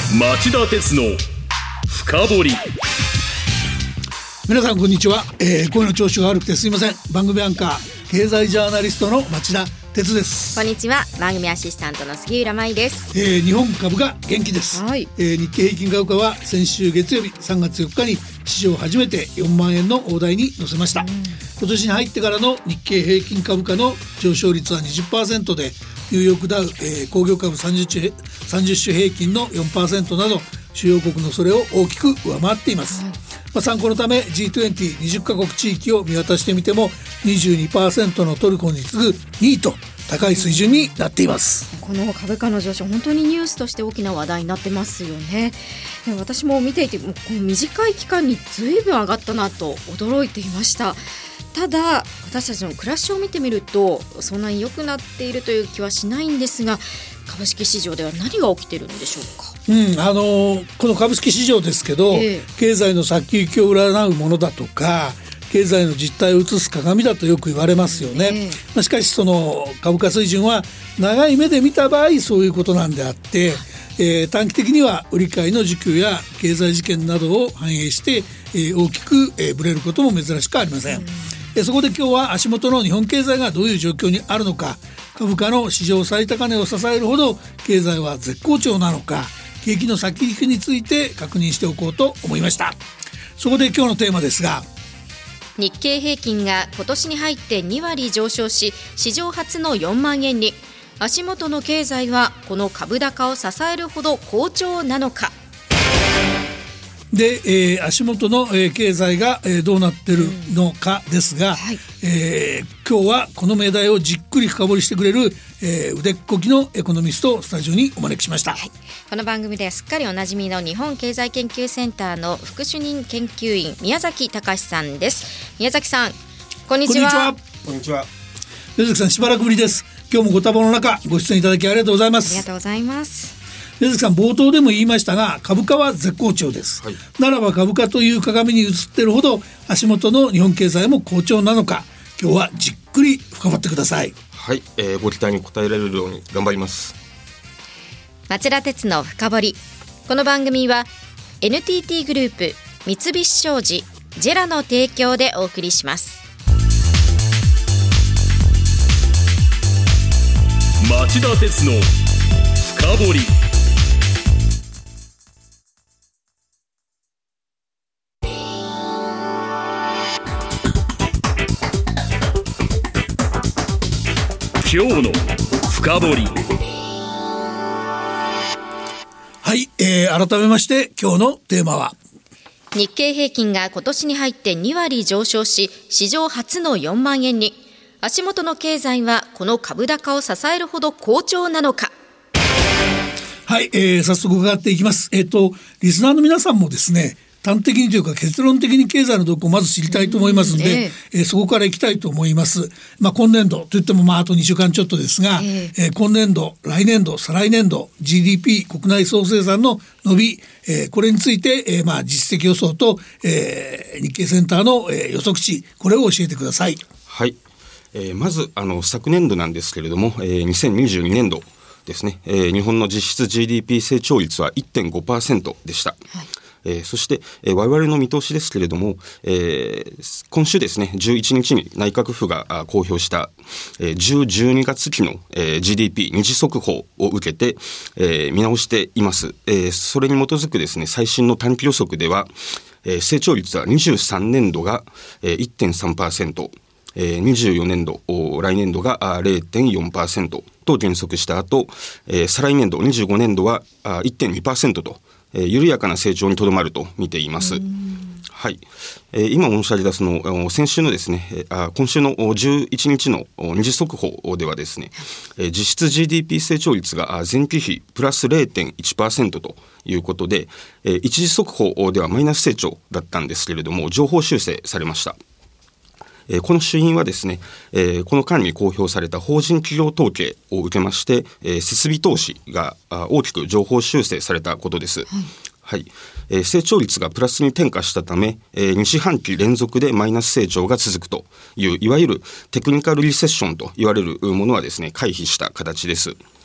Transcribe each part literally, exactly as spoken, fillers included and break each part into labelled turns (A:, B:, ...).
A: 町田鉄の深掘り。
B: 皆さんこんにちは、えー、声の調子が悪くてすいません。番組アンカー経済ジャーナリストの町田鉄です。
C: こんにちは、番組アシスタントの杉浦舞です。
B: えー、日本株が元気です、
C: はい。
B: えー、日経平均株価は先週月曜日さんがつよっかに史上初めてよんまんえんの大台に乗せました。今年に入ってからの日経平均株価の上昇率は にじゅっパーセント で、ニューヨークダウ、えー、工業株さんじゅう種平均の よんパーセント など主要国のそれを大きく上回っています。はい。まあ、参考のため ジーにじゅう、にじゅっ カ国地域を見渡してみても にじゅうにパーセント のトルコに次ぐにいと高い水準になっています。
C: この株価の上昇、本当にニュースとして大きな話題になってますよね。私も見ていて、もうこの短い期間に随分上がったなと驚いていました。ただ私たちの暮らしを見てみるとそんなに良くなっているという気はしないんですが、株式市場では何が起きているんでしょうか。
B: うん、あのー、この株式市場ですけど、えー、経済の先行きを占うものだとか経済の実態を映す鏡だとよく言われますよね。えーまあ、しかしその株価水準は長い目で見た場合そういうことなんであって、えー、短期的には売り買いの需給や経済事件などを反映して、えー、大きく、えー、ブレることも珍しくありません。うん、そこで今日は足元の日本経済がどういう状況にあるのか、株価の史上最高値を支えるほど経済は絶好調なのか、景気の先行きについて確認しておこうと思いました。そこで今日のテーマですが、
C: 日経平均が今年に入ってにわり上昇し史上初のよんまんえんに。足元の経済はこの株高を支えるほど好調なのか。
B: で、えー、足元の、えー、経済が、えー、どうなってるのかですが、うん、はい。えー、今日はこの命題をじっくり深掘りしてくれる、えー、腕っこきのエコノミストをスタジオにお招きしました。はい。
C: この番組ではすっかりおなじみの日本経済研究センターの副主任研究員宮崎隆さんです。宮崎さん、こんにちは。
D: こんにちは。
B: 宮崎さん、しばらくぶりです。今日もご多忙の中ご出演いただきありがとうございます。
C: ありがとうございます。
B: 宮崎さん、冒頭でも言いましたが株価は絶好調です。はい。ならば株価という鏡に映っているほど足元の日本経済も好調なのか、今日はじっくり深掘ってください。
D: はい、えー、ご期待に応えられるように頑張ります。
C: 町田鉄の深掘り。この番組は エヌティーティー グループ、三菱商事、ジェラの提供でお送りします。
A: 町田鉄の深掘り。今日の深掘り。
B: はい、えー、改めまして今日のテーマは、
C: 日経平均が今年に入ってにわり上昇し史上初のよんまんえんに。足元の経済はこの株高を支えるほど好調なのか。
B: はい、えー、早速伺っていきます。えっとリスナーの皆さんもですね、端的にというか結論的に経済の動向をまず知りたいと思いますので、えーえー、そこからいきたいと思います。まあ、今年度といってもまああとにしゅうかんちょっとですが、えーえー、今年度、来年度、再来年度 ジーディーピー 国内総生産の伸び、えー、これについて、えー、まあ実績予想と、えー、日経センターの、えー、予測値、これを教えてください。
D: はい、えー、まずあの昨年度なんですけれども、えー、にせんにじゅうにねんどですね、えー、日本の実質 ジーディーピー 成長率は いってんごパーセント でした。はい。えー、そして、えー、我々の見通しですけれども、えー、今週ですねじゅういちにちに内閣府が公表した、えー、じゅう、じゅうにがつ期の、えー、ジーディーピー 二次速報を受けて、えー、見直しています。えー、それに基づくですね最新の短期予測では、えー、成長率はにじゅうさんねんどが、えー、いってんさんパーセント、えー、にじゅうよねんど来年度が れいてんよんパーセント と減速した後、えー、再来年度にじゅうごねんどは いってんにパーセント と、えー、緩やかな成長にとどまると見ています。はい。えー、今申し上げたその先週のですね、えー、あ今週のじゅういちにちの二次速報ではですね、えー、実質 ジーディーピー 成長率が前期比プラス れいてんいちパーセント ということで、えー、一次速報ではマイナス成長だったんですけれども上方修正されました。えー、この主因はですね、えー、この間に公表された法人企業統計を受けまして、えー、設備投資が大きく上方修正されたことです。はい。はい。えー、成長率がプラスに転化したため、えー、に四半期連続でマイナス成長が続くといういわゆるテクニカルリセッションと言われるものはですね回避した形です。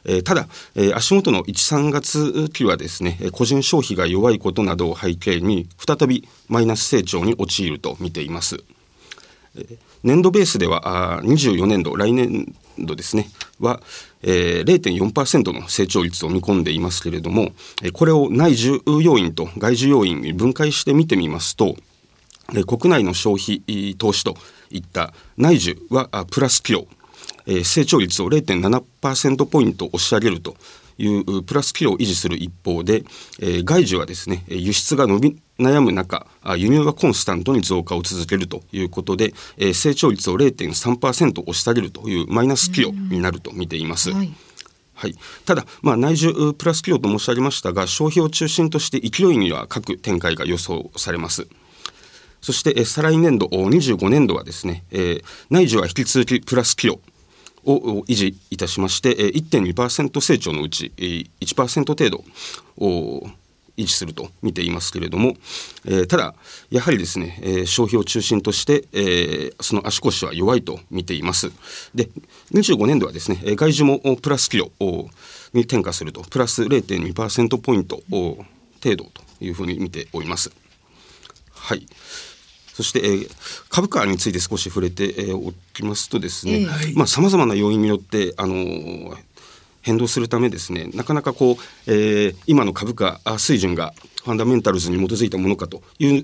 D: えー、ただ、えー、足元のいち、さんがつ期はですね、個人消費が弱いことなどを背景に再びマイナス成長に陥ると見ています。えー、年度ベースではにじゅうよねんど、来年度ですねは、えー、ゼロてんよんパーセント の成長率を見込んでいますけれども、これを内需要因と外需要因に分解して見てみますと、国内の消費投資といった内需はプラス寄与、成長率を ゼロてんななパーセント ポイント押し上げるというプラス寄与を維持する一方で、外需はですね輸出が伸び悩む中、輸入がコンスタントに増加を続けるということで、成長率を ゼロてんさんパーセント 押し下げるというマイナス寄与になると見ています。はいはい、ただ、まあ、内需プラス寄与と申し上げましたが、消費を中心として勢いには各展開が予想されます。そして、再来年度にじゅうごねんどはですね、えー、内需は引き続きプラス寄与を維持いたしまして、 いってんにパーセント 成長のうち いちパーセント 程度を維持すると見ていますけれども、えー、ただやはりですね、えー、消費を中心として、えー、その足腰は弱いと見ています。で、にじゅうごねんどはですね、外需もプラス寄与に転嫁すると、プラス ゼロてんにパーセント ポイント程度というふうに見ております。はい。そして、えー、株価について少し触れて、えー、おきますとですね、さまざ、まな要因によって、あのー、変動するためですね、なかなかこう、えー、今の株価水準がファンダメンタルズに基づいたものかという、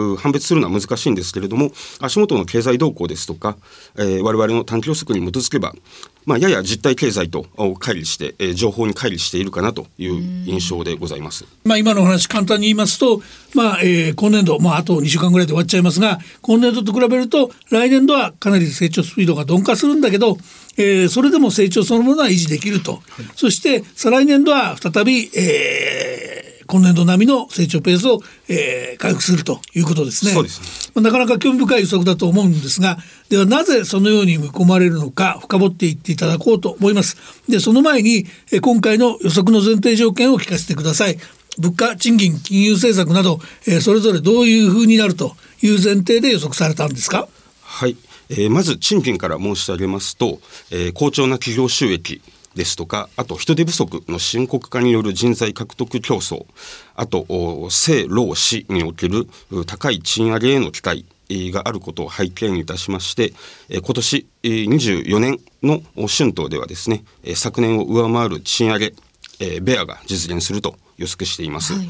D: 判別するのは難しいんですけれども、足元の経済動向ですとか、えー、我々の短期予測に基づけば、まあ、やや実体経済と乖離して、えー、情報に乖離しているかなという印象でございます。
B: まあ、今のお話簡単に言いますと、まあえー、今年度、まあ、あとにしゅうかんぐらいで終わっちゃいますが、今年度と比べると来年度はかなり成長スピードが鈍化するんだけど、えー、それでも成長そのものは維持できると、はい、そして再来年度は再び、えー今年度並みの成長ペースを、えー、回復するということですね。
D: そうですね。
B: まあ、なかなか興味深い予測だと思うんですが、ではなぜそのように見込まれるのか深掘っていっていただこうと思います。で、その前に、えー、今回の予測の前提条件を聞かせてください。物価、賃金、金融政策など、えー、それぞれどういうふうになるという前提で予測されたんですか？
D: はい、えー、まず賃金から申し上げますと、えー、好調な企業収益ですとか、あと人手不足の深刻化による人材獲得競争、あと生労死における高い賃上げへの期待があることを背景にいたしまして、今年にじゅうよねんの春闘ではですね、昨年を上回る賃上げベアが実現すると予測しています。はい、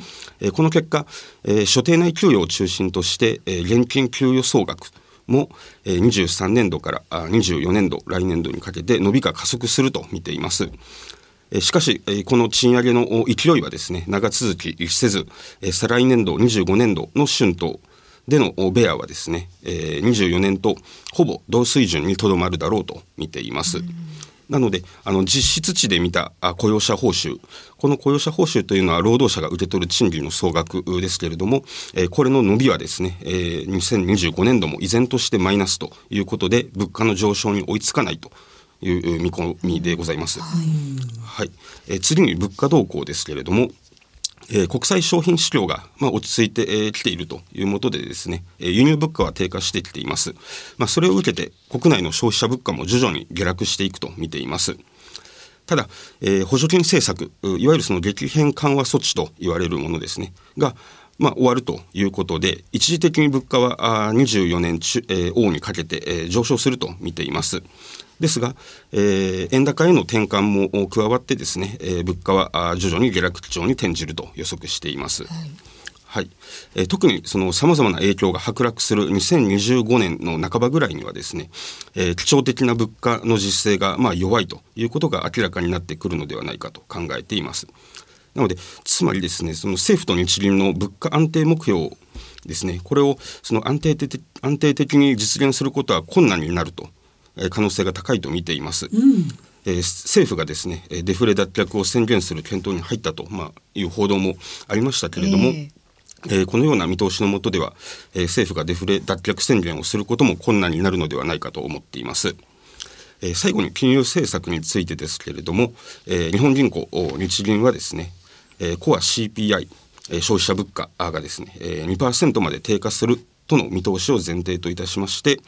D: この結果、所定内給与を中心として現金給与総額もにじゅうさんねんどからにじゅうよねんど、来年度にかけて伸びが加速すると見ています。しかしこの賃上げの勢いはですね、長続きせず、再来年度にじゅうごねんどの春闘でのベアはですね、にじゅうよねんとほぼ同水準にとどまるだろうと見ています。なので、あの実質値で見た雇用者報酬、この雇用者報酬というのは労働者が受け取る賃金の総額ですけれども、えー、これの伸びはですね、えー、にせんにじゅうごねんども依然としてマイナスということで、物価の上昇に追いつかないという見込みでございます。はいはいえー、次に物価動向ですけれども、えー、国際商品市況が、まあ、落ち着いてき、えー、ているというもとでですね、えー、輸入物価は低下してきています。まあ、それを受けて国内の消費者物価も徐々に下落していくと見ています。ただ、えー、補助金政策、いわゆるその激変緩和措置と言われるものですねが、まあ、終わるということで、一時的に物価はにじゅうよねん中、えー、大にかけて、えー、上昇すると見ています。ですが、えー、円高への転換も加わってですね、えー、物価は徐々に下落基調に転じると予測しています。はいはいえー、特にその様々な影響が剥落するにせんにじゅうごねんの半ばぐらいにはですね、えー、基調的な物価の実勢がまあ弱いということが明らかになってくるのではないかと考えています。なので、つまりですね、その政府と日銀の物価安定目標ですね、これをその安定的、安定的に実現することは困難になると、えー、可能性が高いと見ています。うんえー、政府がですね、デフレ脱却を宣言する検討に入ったと、まあ、いう報道もありましたけれども、えーえー、このような見通しの下では、えー、政府がデフレ脱却宣言をすることも困難になるのではないかと思っています。えー、最後に金融政策についてですけれども、えー、日本銀行日銀はですね、えー、コア シーピーアイ、えー、消費者物価がですね、えー、にパーセント まで低下するとの見通しを前提といたしまして、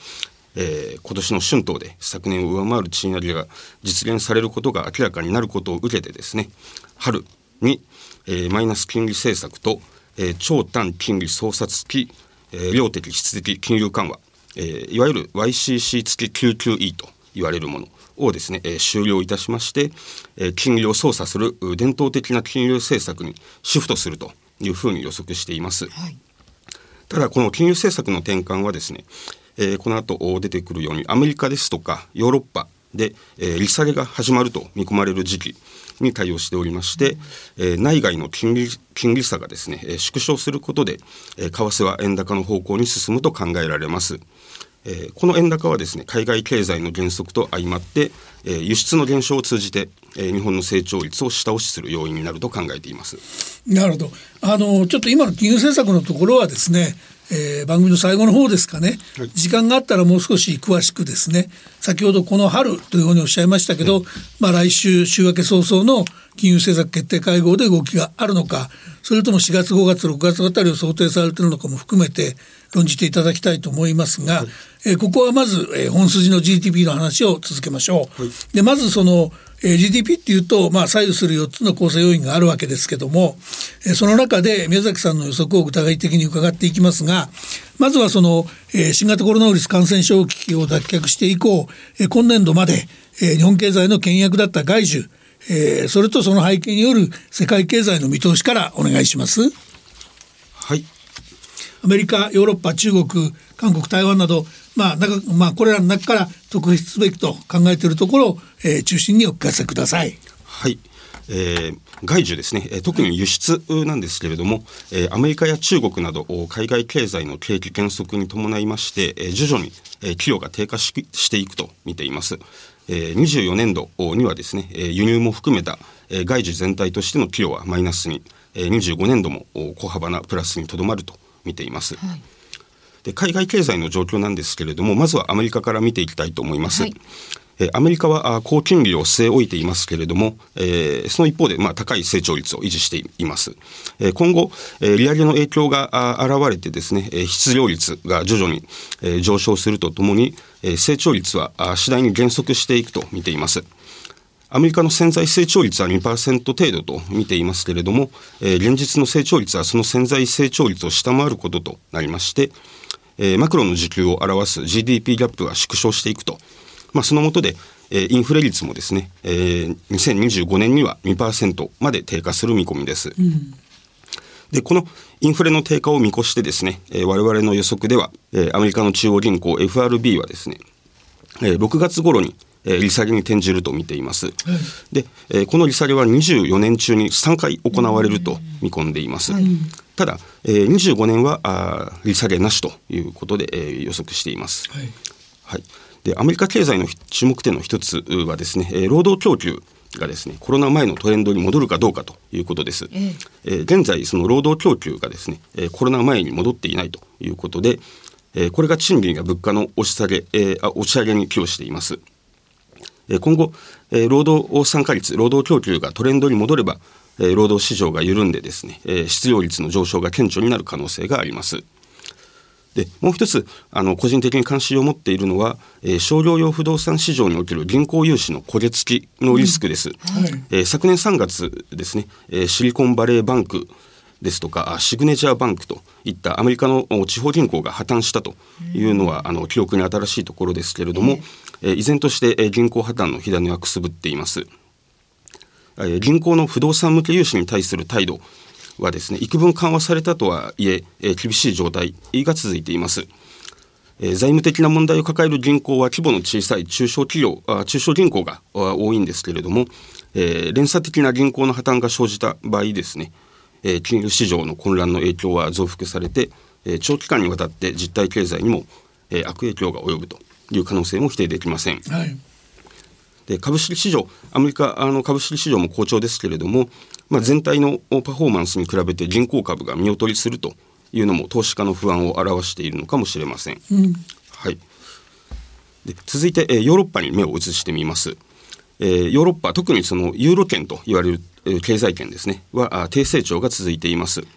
D: えー、今年の春闘で昨年を上回る賃上げが実現されることが明らかになることを受けてですね、春に、えー、マイナス金利政策と、えー、長短金利操作付き、えー、量的質的金融緩和、えー、いわゆる ワイシーシー 付き キューキューイー と言われるものをですね、えー、終了いたしまして、えー、金利を操作する伝統的な金融政策にシフトするというふうに予測しています、はい、ただこの金融政策の転換はですね、えー、この後出てくるようにアメリカですとかヨーロッパで、えー、利下げが始まると見込まれる時期に対応しておりまして、えー、内外の金利、金利差がですね、えー、縮小することで、えー、為替は円高の方向に進むと考えられます。えー、この円高はですね、海外経済の減速と相まって、えー、輸出の減少を通じて、えー、日本の成長率を下押しする要因になると考えています。
B: なるほど。あのちょっと今の金融政策のところはですね、えー、番組の最後の方ですかね、はい、時間があったらもう少し詳しくですね、先ほどこの春というふうにおっしゃいましたけど、はい、まあ、来週週明け早々の金融政策決定会合で動きがあるのか、それともしがつごがつろくがつあたりを想定されているのかも含めて論じていただきたいと思いますが、はい、えー、ここはまず、えー、本筋の ジーディーピー の話を続けましょう、はい、でまずその、えー、ジーディーピー っていうと、まあ、左右するよっつの構成要因があるわけですけども、えー、その中で宮崎さんの予測を具体的に伺っていきますが、まずはその、えー、新型コロナウイルス感染症危機を脱却して以降、えー、今年度まで、えー、日本経済の牽引役だった外需、えー、それとその背景による世界経済の見通しからお願いします。
D: はい。
B: アメリカ、ヨーロッパ、中国、韓国、台湾など、まあなんかまあ、これらの中から特筆すべきと考えているところを、えー、中心にお聞かせください。
D: はい。えー、外需ですね、えー、特に輸出なんですけれども、えー、アメリカや中国など海外経済の景気減速に伴いまして、えー、徐々に、えー、寄与が低下 し, していくと見ています。えー、にじゅうよねんどにはですね、えー、輸入も含めた、えー、外需全体としての寄与はマイナスに、えー、にじゅうごねんども小幅なプラスにとどまると見ています、はい、で海外経済の状況なんですけれども、まずはアメリカから見ていきたいと思います、はい。えー、アメリカは高金利を据え置いていますけれども、えー、その一方で、まあ、高い成長率を維持しています、えー、今後、えー、利上げの影響が現れてですね、えー、失業率が徐々に、えー、上昇するとともに、えー、成長率は次第に減速していくと見ています。アメリカの潜在成長率は にパーセント 程度と見ていますけれども、えー、現実の成長率はその潜在成長率を下回ることとなりまして、えー、マクロの需給を表す ジーディーピー ギャップが縮小していくと、まあ、その下で、えー、インフレ率もですね、えー、にせんにじゅうごねんには にパーセント まで低下する見込みです、うん。でこのインフレの低下を見越してですね、えー、我々の予測では、えー、アメリカの中央銀行 エフアールビー はですね、えー、ろくがつ頃に、えー、利下げに転じると見ています、うん。で、えー、この利下げはにじゅうよねん中にさんかい行われると見込んでいます、うん。ただ、えー、にじゅうごねんはあ利下げなしということで、えー、予測しています、はいはい。でアメリカ経済の注目点の一つはですね、えー、労働供給がですねコロナ前のトレンドに戻るかどうかということです、ええー、現在その労働供給がですね、えー、コロナ前に戻っていないということで、えー、これが賃金や物価の押し下げ、えー、押し上げに寄与しています、えー、今後、えー、労働参加率労働供給がトレンドに戻れば、えー、労働市場が緩んでですね、えー、失業率の上昇が顕著になる可能性があります。でもう一つあの個人的に関心を持っているのは、えー、商業用不動産市場における銀行融資の焦げ付きのリスクです、うんはい。えー、昨年さんがつですね、えー、シリコンバレーバンクですとかシグネチャーバンクといったアメリカの地方銀行が破綻したというのは、うん、あの記憶に新しいところですけれども、えー、依然として、えー、銀行破綻の火種はくすぶっています、えー、銀行の不動産向け融資に対する態度はですね、幾分緩和されたとはいええー、厳しい状態が続いています、えー、財務的な問題を抱える銀行は規模の小さい中小企業あ中小銀行が多いんですけれども、えー、連鎖的な銀行の破綻が生じた場合ですね、えー、金融市場の混乱の影響は増幅されて、えー、長期間にわたって実体経済にも、えー、悪影響が及ぶという可能性も否定できません、はい。で株式市場アメリカあの株式市場も好調ですけれども、まあ、全体のパフォーマンスに比べて銀行株が見劣りするというのも投資家の不安を表しているのかもしれません、うんはい。で続いて、えー、ヨーロッパに目を移してみます、えー、ヨーロッパ特にそのユーロ圏と言われる、えー、経済圏ですねは低成長が続いています、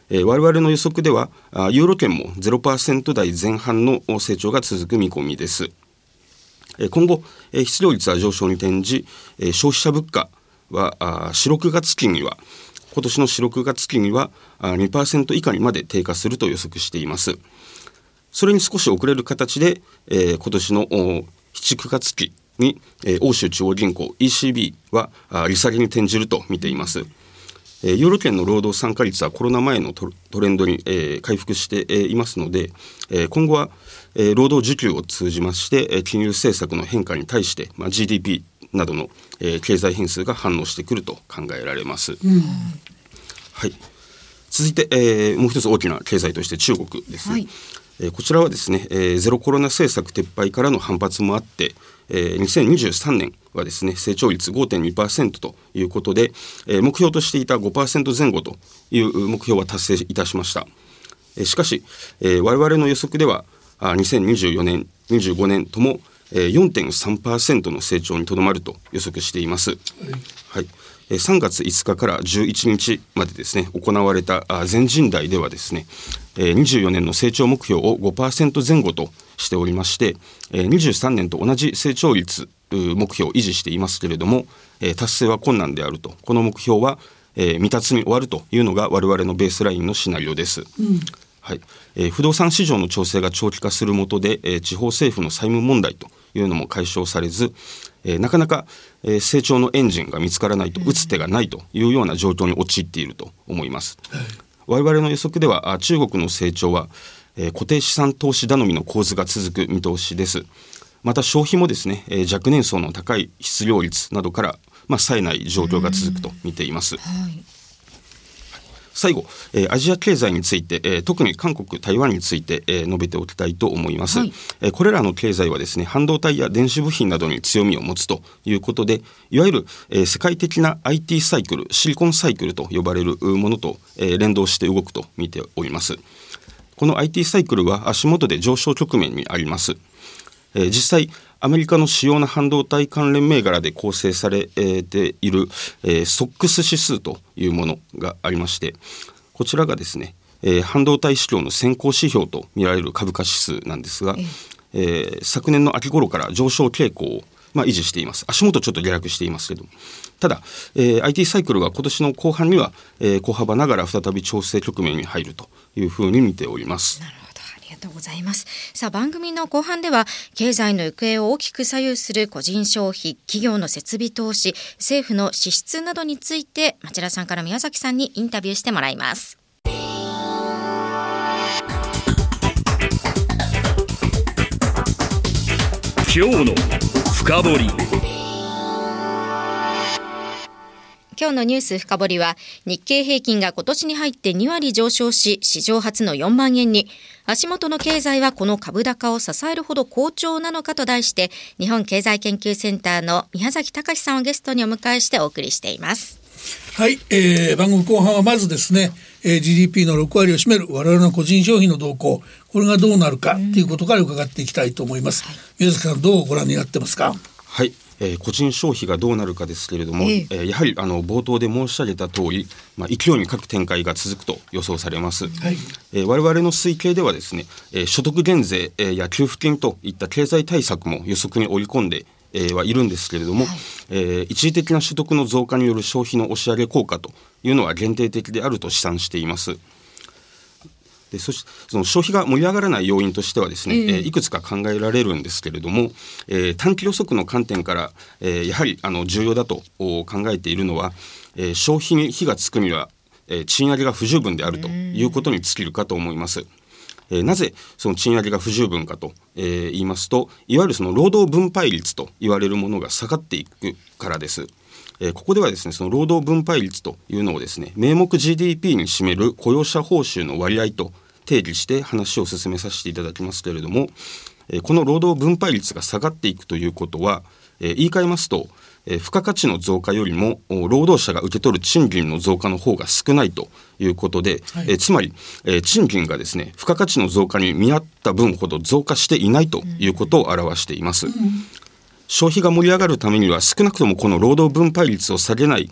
D: えー、我々の予測ではユーロ圏も ゼロパーセント 台前半の成長が続く見込みです。えー、今後、えー、失業率は上昇に転じ、えー、消費者物価はよん、ろくがつ期には今年のよん、ろくがつ期には にパーセント 以下にまで低下すると予測しています。それに少し遅れる形で、えー、今年のしち、くがつ期に、えー、欧州中央銀行 イーシービー は利下げに転じると見ています。えー、ユーロ圏の労働参加率はコロナ前のトレンドに、えー、回復して、えー、いますので、えー、今後は、えー、労働需給を通じまして、えー、金融政策の変化に対して、まあ、ジーディーピー などの、えー、経済変数が反応してくると考えられます。うん、はい、続いて、えー、もう一つ大きな経済として中国ですね。はい、えー、こちらはですね、えー、ゼロコロナ政策撤廃からの反発もあって、えー、にせんにじゅうさんねんはですね、成長率 ごてんにパーセント ということで、えー、目標としていた ごパーセント 前後という目標は達成いたしました。えー、しかし、えー、我々の予測ではあにせんにじゅうよねん、にじゅうごねんとも、えー、よんてんさんパーセント の成長にとどまると予測しています。はいはい、えー、さんがついつかからじゅういちにちまでですね、行われた全人代ではですね、えー、にじゅうよねんの成長目標を ごパーセント 前後としておりまして、えー、にじゅうさんねんと同じ成長率目標を維持していますけれども、えー、達成は困難であると。この目標は、えー、未達に終わるというのが我々のベースラインのシナリオです。うん、はい、えー、不動産市場の調整が長期化する下で、えー、地方政府の債務問題というのも解消されず、えー、なかなか、えー、成長のエンジンが見つからないと、打つ手がないというような状況に陥っていると思います。はい、我々の予測では中国の成長は、えー、固定資産投資頼みの構図が続く見通しです。また消費もですね、えー、若年層の高い失業率などから、まあ、冴えない状況が続くと見ています。はい、最後、えー、アジア経済について、えー、特に韓国、台湾について、えー、述べておきたいと思います。はい、えー、これらの経済はですね、半導体や電子部品などに強みを持つということで、いわゆる、えー、世界的な アイティー サイクル、シリコンサイクルと呼ばれるものと、えー、連動して動くと見ております。この アイティー サイクルは足元で上昇局面にあります。えー、実際アメリカの主要な半導体関連銘柄で構成されている、えー、ソックス 指数というものがありまして、こちらがですね、えー、半導体市況の先行指標と見られる株価指数なんですが、えー、昨年の秋頃から上昇傾向を、まあ、維持しています。足元ちょっと下落していますけど、ただ、えー、アイティー サイクルは今年の後半には、えー、小幅ながら再び調整局面に入るというふうに見ております。
C: なるほど、ありがとうございます。さあ、番組の後半では経済の行方を大きく左右する個人消費、企業の設備投資、政府の支出などについて町田さんから宮崎さんにインタビューしてもらいます。
A: 今日の深掘り。
C: 今日のニュース深掘りは、日経平均が今年に入ってにわり上昇し、史上初のよんまんえんに。足元の経済はこの株高を支えるほど好調なのかと題して、日本経済研究センターの宮崎隆さんをゲストにお迎えしてお送りしています。
B: はい、えー、番組後半はまずですね、えー、ジーディーピー のろくわりを占める我々の個人消費の動向、これがどうなるかということから伺っていきたいと思います。はい、宮崎さん、どうご覧になってますか？
D: はい、えー、個人消費がどうなるかですけれども、えーえー、やはりあの冒頭で申し上げた通り、まあ、勢いに欠く展開が続くと予想されます。はい、えー、我々の推計ではですね、えー、所得減税、えー、や給付金といった経済対策も予測に織り込んでえー、はいるんですけれども、はい、えー、一時的な所得の増加による消費の押し上げ効果というのは限定的であると試算しています。でそしその消費が盛り上がらない要因としてはですね、えーえー、いくつか考えられるんですけれども、えー、短期予測の観点から、えー、やはりあの重要だと考えているのは、えー、消費に火がつくには、えー、賃上げが不十分であるということに尽きるかと思います。えー、なぜその賃上げが不十分かと、えー、言いますと、いわゆるその労働分配率と言われるものが下がっていくからです。えー、ここではですね、その労働分配率というのをですね、名目 ジーディーピー に占める雇用者報酬の割合と定義して話を進めさせていただきますけれども、えー、この労働分配率が下がっていくということは、えー、言い換えますと、えー、付加価値の増加よりも労働者が受け取る賃金の増加の方が少ないということで、はい、えー、つまり、えー、賃金がですね、付加価値の増加に見合った分ほど増加していないということを表しています。うんうん、消費が盛り上がるためには少なくともこの労働分配率を下げない、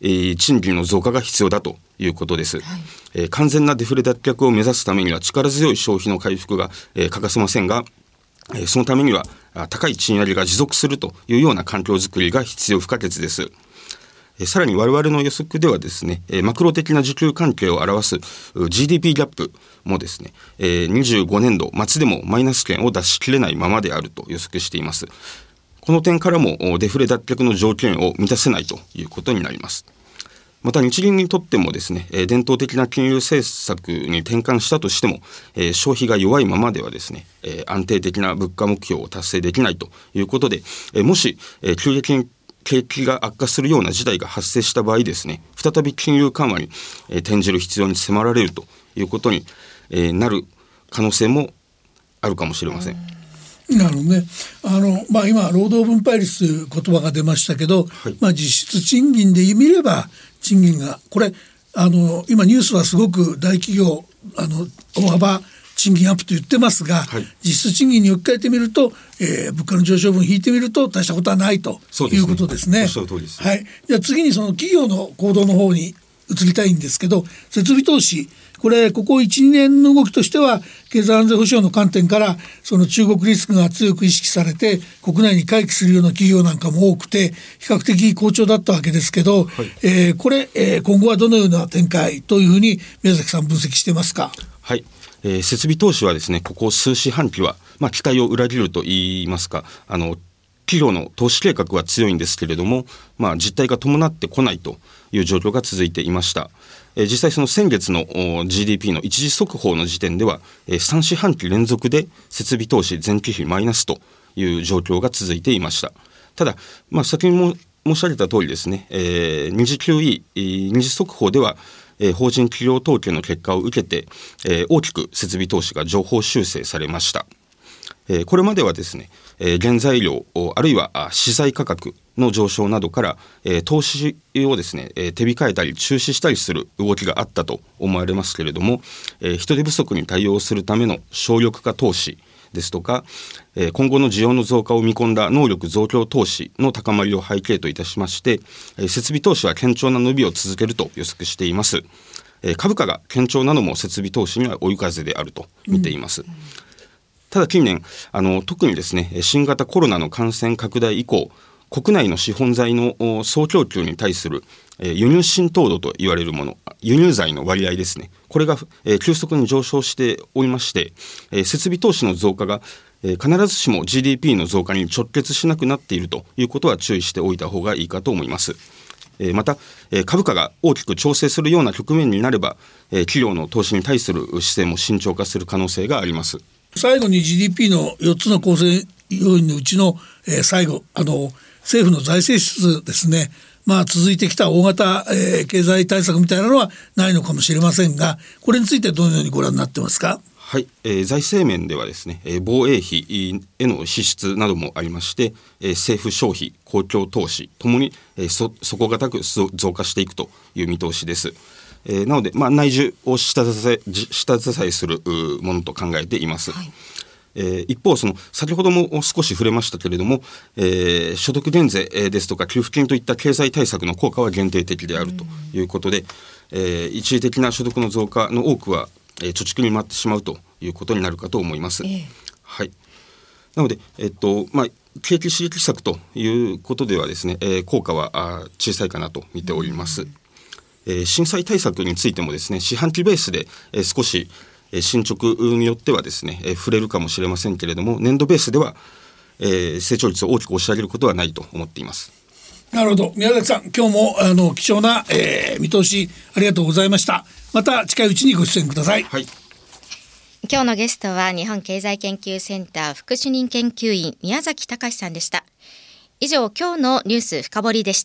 D: えー、賃金の増加が必要だということです、はいえー、完全なデフレ脱却を目指すためには力強い消費の回復が、えー、欠かせませんが、えー、そのためには高い賃上げが持続するというような環境づくりが必要不可欠です。さらに我々の予測ではですね、マクロ的な需給関係を表す ジーディーピー ギャップもですね、にじゅうごねんど末でもマイナス圏を脱しきれないままであると予測しています。この点からもデフレ脱却の条件を満たせないということになります。また日銀にとってもですね、伝統的な金融政策に転換したとしても、消費が弱いままではですね、安定的な物価目標を達成できないということで、もし急激に景気が悪化するような事態が発生した場合ですね、再び金融緩和に転じる必要に迫られるということになる可能性もあるかもしれません。
B: なるほどね。あの、まあ、今労働分配率という言葉が出ましたけど、はいまあ、実質賃金で見れば賃金がこれあの今ニュースはすごく大企業あの大幅賃金アップと言ってますが、はい、実質賃金に置き換えてみると、えー、物価の上昇分引いてみると大したことはないということですね。
D: おっしゃる通りです。
B: はい、じゃあ次にその企業の行動の方に移りたいんですけど、設備投資これここ いちにねんの動きとしては経済安全保障の観点からその中国リスクが強く意識されて国内に回帰するような企業なんかも多くて比較的好調だったわけですけど、はいえー、これ、えー、今後はどのような展開というふうに宮崎さん分析してますか。
D: はい、えー、設備投資はですねここ数四半期は、まあ、期待を裏切ると言いますかあの企業の投資計画は強いんですけれども、まあ、実態が伴ってこないという状況が続いていました。えー、実際その先月の ジーディーピー の一時速報の時点では、えー、さん四半期連続で設備投資前期比マイナスという状況が続いていました。ただ、まあ、先にも申し上げた通りですね、えー、二次 キューイー、二次速報ではえー、法人企業統計の結果を受けて、えー、大きく設備投資が上方修正されました。えー、これまではですね、えー、原材料あるいは資材価格の上昇などから、えー、投資をですね、えー、手控えたり中止したりする動きがあったと思われますけれども、えー、人手不足に対応するための省力化投資ですとか、えー、今後の需要の増加を見込んだ能力増強投資の高まりを背景といたしまして、えー、設備投資は堅調な伸びを続けると予測しています。えー、株価が堅調なのも設備投資には追い風であると見ています。うん、ただ近年あの特にですね新型コロナの感染拡大以降国内の資本財の総供給に対する輸入浸透度と言われるもの輸入財の割合ですねこれが急速に上昇しておりまして設備投資の増加が必ずしも ジーディーピー の増加に直結しなくなっているということは注意しておいた方がいいかと思います。また株価が大きく調整するような局面になれば企業の投資に対する姿勢も慎重化する可能性があります。
B: 最後に ジーディーピー のよっつの構成要因のうちの、えー、最後あの政府の財政支出ですね、まあ、続いてきた大型、えー、経済対策みたいなのはないのかもしれませんがこれについてどのようにご覧になってますか。
D: はい、えー、財政面ではですね、えー、防衛費への支出などもありまして、えー、政府消費公共投資ともに、えー、そ底堅く増加していくという見通しです。えー、なので、まあ、内需を下支え、下支えするものと考えています。はい、えー、一方その先ほども少し触れましたけれども、えー、所得減税ですとか給付金といった経済対策の効果は限定的であるということで、えー、一時的な所得の増加の多くは、えー、貯蓄に回ってしまうということになるかと思います。えーはい、なので、えっとまあ、景気刺激策ということではですね、えー、効果は小さいかなと見ております。えー、震災対策についてもですね四半期ベースで、えー、少し進捗によってはですね、えー、触れるかもしれませんけれども年度ベースでは、えー、成長率を大きく押し上げることはないと思っています。
B: なるほど。宮崎さん今日もあの貴重な、えー、見通しありがとうございました。また近いうちにご出演ください。
D: はい、
C: 今日のゲストは日本経済研究センター副主任研究員宮崎隆さんでした。以上今日のニュース深掘りでした。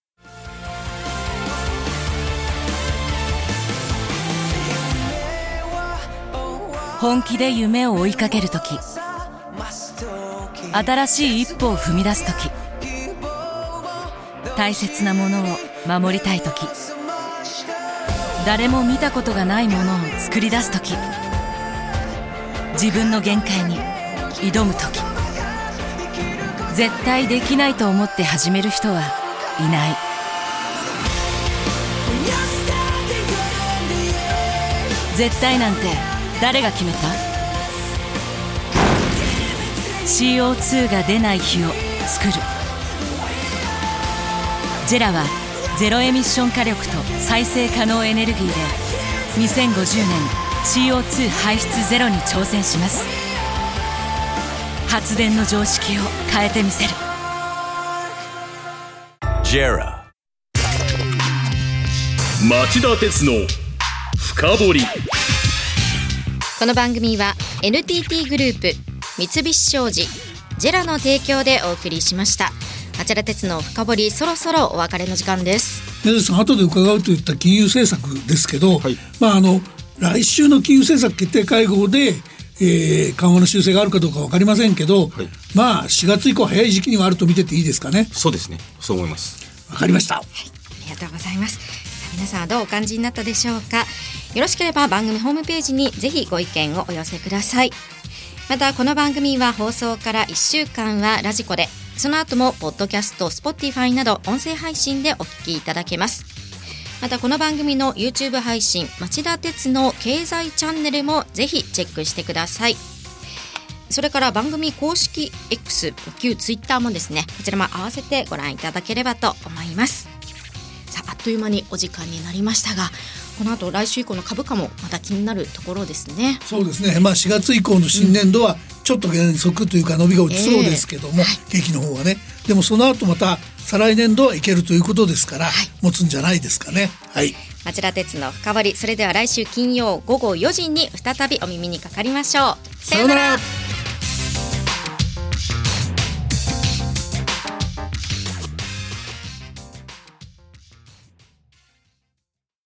E: 本気で夢を追いかけるとき、新しい一歩を踏み出すとき、大切なものを守りたいとき、誰も見たことがないものを作り出すとき、自分の限界に挑むとき、絶対できないと思って始める人はいない。 絶対なんて誰が決めた？ シーオーツー が出ない日を作る。ジェラはゼロエミッション火力と再生可能エネルギーでにせんごじゅうねん シーオーツー 排出ゼロに挑戦します。発電の常識を変えてみせる。
A: ジェラ町田鉄の深掘り。
C: この番組は エヌティーティー グループ、三菱商事、ジェラの提供でお送りしました。町田鉄の深掘り、そろそろお別れの時間です。
B: 宮崎さん、後で伺うといった金融政策ですけど、はい、まあ、あの来週の金融政策決定会合で、えー、緩和の修正があるかどうか分かりませんけど、はい、まあしがつ以降早い時期にはあると見てていいですかね。
D: そうですね、そう思います。
B: 分かりました、はい、
C: ありがとうございます。皆さんはどうお感じになったでしょうか。よろしければ番組ホームページにぜひご意見をお寄せください。またこの番組は放送からいっしゅうかんはラジコで、その後もポッドキャスト、Spotify など音声配信でお聞きいただけます。またこの番組の YouTube 配信、町田鉄の経済チャンネルもぜひチェックしてください。それから番組公式 X、旧 Twitter もですね、こちらも合わせてご覧いただければと思います。さあ、あっという間にお時間になりましたが、この後来週以降の株価もまた気になるところですね。
B: そうですね、まあ、しがつ以降の新年度はちょっと減速というか伸びが落ちそうですけども、えーはい、景気の方はね。でもその後また再来年度はいけるということですから、はい、持つんじゃないですかね。はい、
C: 町田鉄の深掘り、それでは来週金曜午後よじに再びお耳にかかりましょう。さようなら。